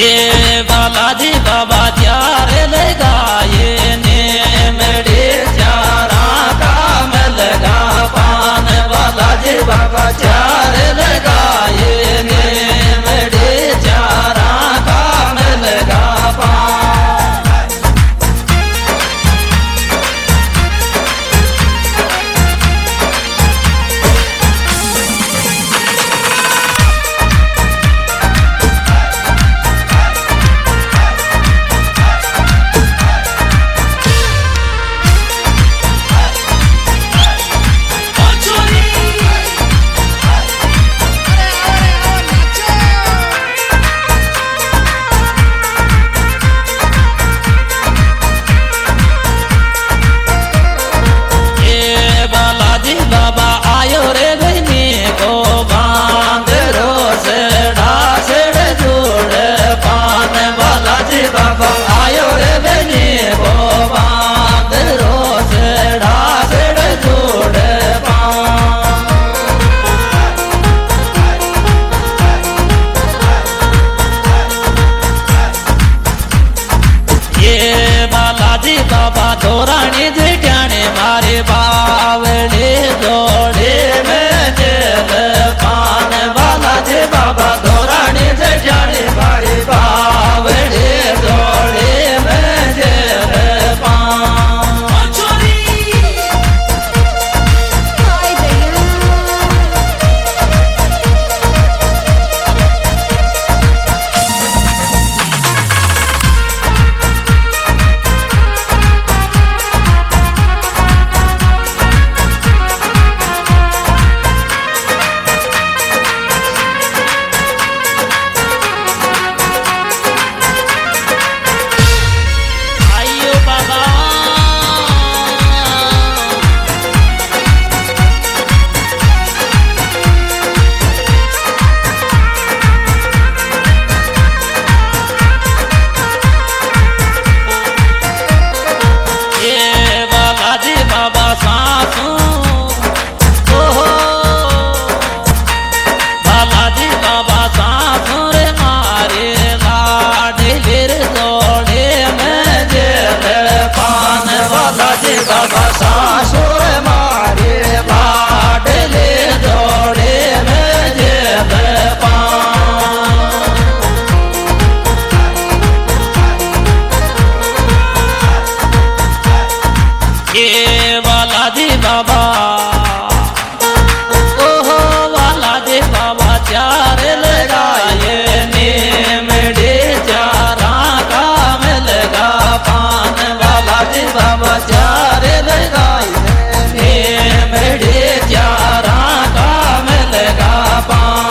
ये बालाजी बाबा चार लगाए ने मेरे चारा काम लगा पान बालाजी बाबा चार लगाए ने मेरे चारा काम लगा पान। बाबा धोरानी जेठाने मारे बावड़े जोड़े में जेल पान बालाजी बाबा धोरानी जेठाने मारे बावड़े जोड़े में जेल पान। बाबा सासुर मारे बाडले जोड़े में जेल पान। ये बालाजी बाबा ओहो बालाजी बाबा चार लगाए ने मेरे चारा काम लगा पान बालाजी बाबा चार लगाए ने मेरे चारा काम लगा पान।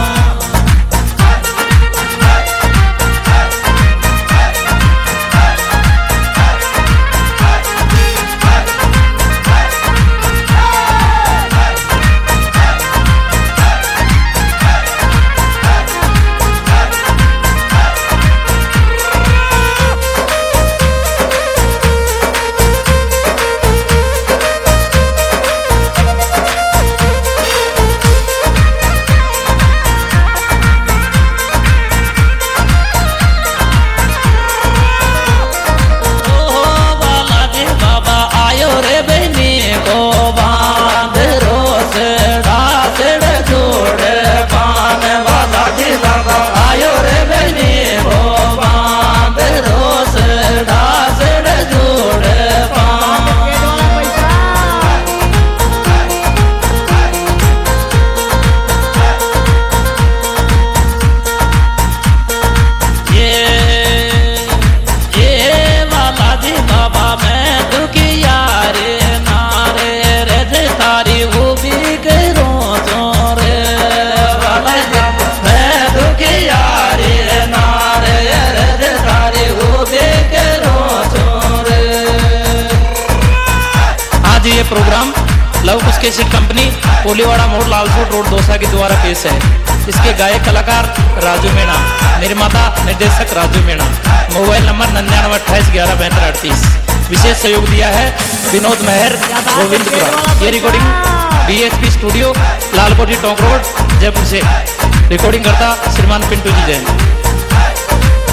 ये program Luv Kush cassette company Koliwada मोड़ लालपुर रोड दोसा के द्वारा पेश है। इसके गायक कलाकार राजू मीणा, निर्माता निर्देशक राजू मीणा। Mobile number 9928117238। विशेष सहयोग दिया है विनोद मेहर गोविंदपुरा। ये recording BHP studio Lalkothi Tonk road Jaipur से रिकॉर्डिंग करता श्रीमान पिंटू जी जैन।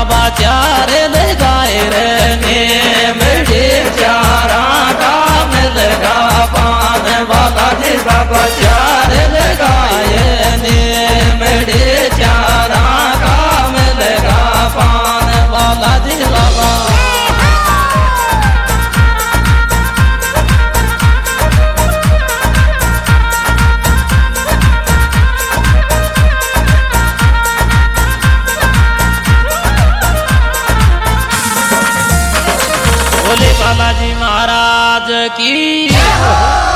बाबा चार लगाए रे ने मेरे चारा का मिलेगा पान वाला जी बाबा चार लगाए ने मेरे चारा का मिलेगा पान वाला जी बाबा। बोले बालाजी महाराज की।